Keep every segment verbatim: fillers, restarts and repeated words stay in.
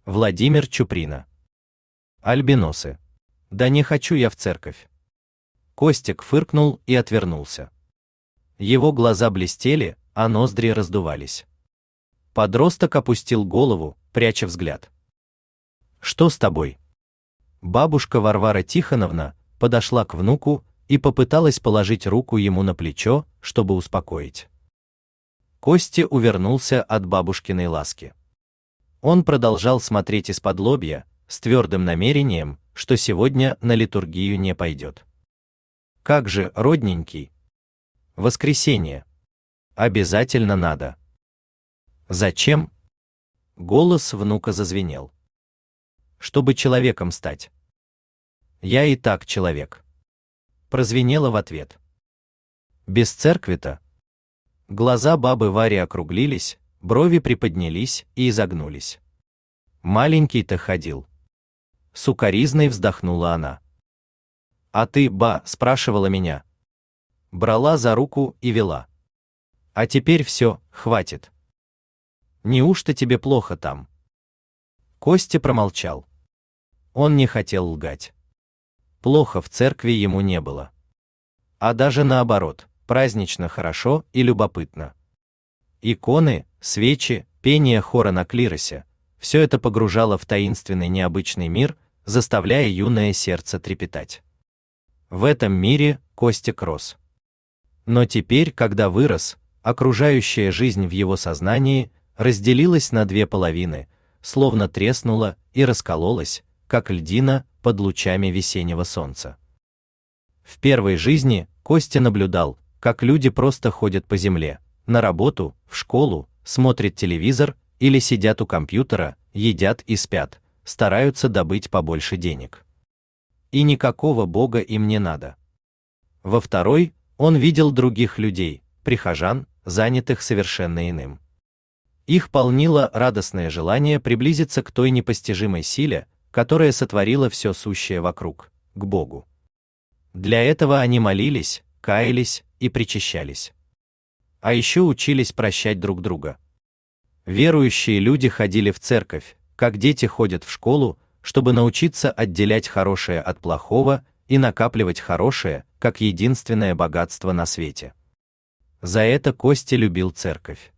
Владимир Чуприна. Альбиносы. Да не хочу я в церковь. Костик фыркнул и отвернулся. Его глаза блестели, а ноздри раздувались. Подросток опустил голову, пряча взгляд. Что с тобой? Бабушка Варвара Тихоновна подошла к внуку и попыталась положить руку ему на плечо, чтобы успокоить. Костя увернулся от бабушкиной ласки. Он продолжал смотреть из-под лобья, с твердым намерением, что сегодня на литургию не пойдет. Как же, родненький? Воскресенье. Обязательно надо. Зачем? Голос внука зазвенел. Чтобы человеком стать. Я и так человек. Прозвенело в ответ. Без церкви-то? Глаза бабы Вари округлились, брови приподнялись и изогнулись. Маленький-то ходил. Сукоризной вздохнула она. А ты, ба, спрашивала меня. Брала за руку и вела. А теперь все, хватит. Неужто тебе плохо там? Костя промолчал. Он не хотел лгать. Плохо в церкви ему не было. А даже наоборот, празднично хорошо и любопытно. Иконы, свечи, пение хора на клиросе — все это погружало в таинственный необычный мир, заставляя юное сердце трепетать. В этом мире Костик рос. Но теперь, когда вырос, окружающая жизнь в его сознании разделилась на две половины, словно треснула и раскололась, как льдина под лучами весеннего солнца. В первой жизни Костя наблюдал, как люди просто ходят по земле, на работу, в школу, смотрят телевизор или сидят у компьютера, едят и спят, стараются добыть побольше денег. И никакого Бога им не надо. Во второй он видел других людей, прихожан, занятых совершенно иным. Их полнило радостное желание приблизиться к той непостижимой силе, которая сотворила все сущее вокруг, к Богу. Для этого они молились, каялись и причащались. А еще учились прощать друг друга. Верующие люди ходили в церковь, как дети ходят в школу, чтобы научиться отделять хорошее от плохого и накапливать хорошее, как единственное богатство на свете. За это Костя любил церковь.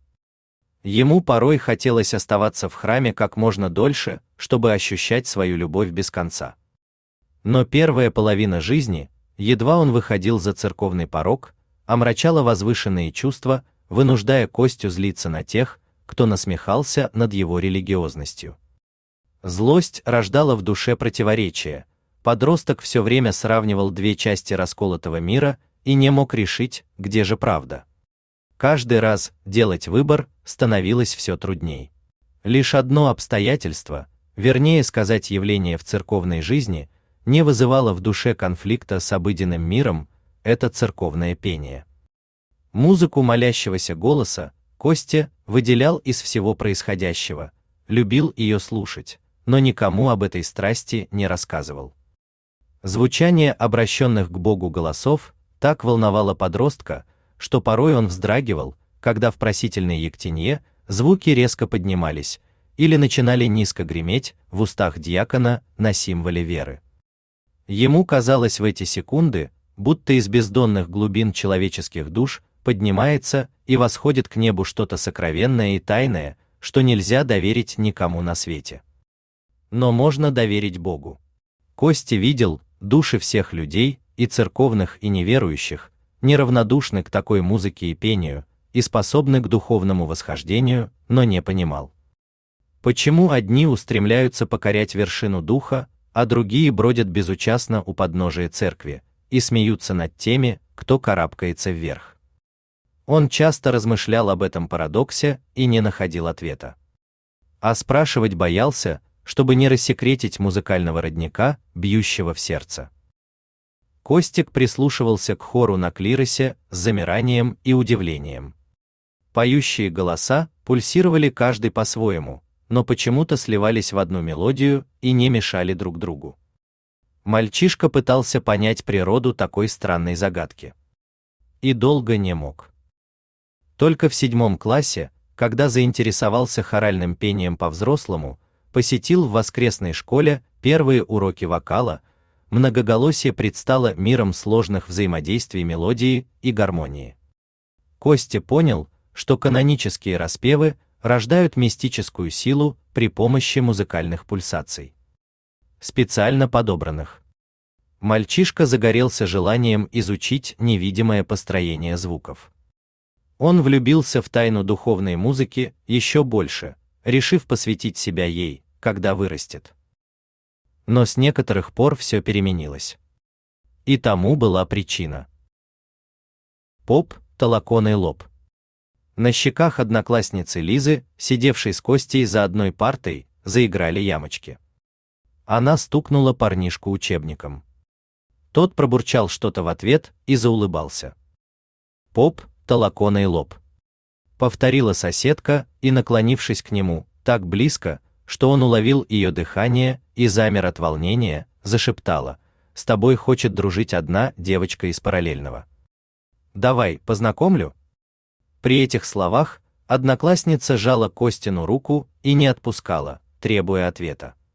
Ему порой хотелось оставаться в храме как можно дольше, чтобы ощущать свою любовь без конца. Но первая половина жизни, едва он выходил за церковный порог, омрачала возвышенные чувства, вынуждая Костю злиться на тех, кто насмехался над его религиозностью. Злость рождала в душе противоречия. Подросток все время сравнивал две части расколотого мира и не мог решить, где же правда. Каждый раз делать выбор становилось все трудней. Лишь одно обстоятельство, вернее сказать явление в церковной жизни, не вызывало в душе конфликта с обыденным миром — это церковное пение. Музыку молящегося голоса Костя выделял из всего происходящего, любил ее слушать, но никому об этой страсти не рассказывал. Звучание обращенных к Богу голосов так волновало подростка, что порой он вздрагивал, когда в просительной ектенье звуки резко поднимались или начинали низко греметь в устах диакона на символе веры. Ему казалось в эти секунды, будто из бездонных глубин человеческих душ поднимается и восходит к небу что-то сокровенное и тайное, что нельзя доверить никому на свете. Но можно доверить Богу. Костя видел, души всех людей, и церковных, и неверующих, неравнодушны к такой музыке и пению, и способны к духовному восхождению, но не понимал. Почему одни устремляются покорять вершину духа, а другие бродят безучастно у подножия церкви и смеются над теми, кто карабкается вверх? Он часто размышлял об этом парадоксе и не находил ответа. А спрашивать боялся, чтобы не рассекретить музыкального родника, бьющего в сердце. Костик прислушивался к хору на клиросе с замиранием и удивлением. Поющие голоса пульсировали каждый по-своему, но почему-то сливались в одну мелодию и не мешали друг другу. Мальчишка пытался понять природу такой странной загадки. И долго не мог. Только в седьмом классе, когда заинтересовался хоральным пением по-взрослому, посетил в воскресной школе первые уроки вокала, многоголосие предстало миром сложных взаимодействий мелодии и гармонии. Костя понял, что канонические распевы рождают мистическую силу при помощи музыкальных пульсаций, специально подобранных. Мальчишка загорелся желанием изучить невидимое построение звуков. Он влюбился в тайну духовной музыки еще больше, решив посвятить себя ей, когда вырастет. Но с некоторых пор все переменилось. И тому была причина. Поп, толоконный лоб. На щеках одноклассницы Лизы, сидевшей с Костей за одной партой, заиграли ямочки. Она стукнула парнишку учебником. Тот пробурчал что-то в ответ и заулыбался. Поп, толоконный лоб. Повторила соседка и, наклонившись к нему, так близко, что он уловил ее дыхание и замер от волнения, зашептала: «С тобой хочет дружить одна девочка из параллельного. Давай, познакомлю». При этих словах одноклассница сжала Костину руку и не отпускала, требуя ответа.